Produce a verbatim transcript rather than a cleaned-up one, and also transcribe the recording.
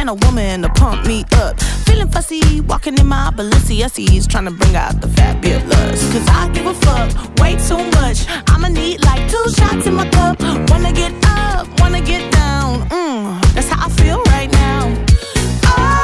man or woman to pump me up. Feeling fussy, walking in my Balenciennes, trying to bring out the fabulous. Cause I give a fuck way too much. I'ma need like two shots in my cup.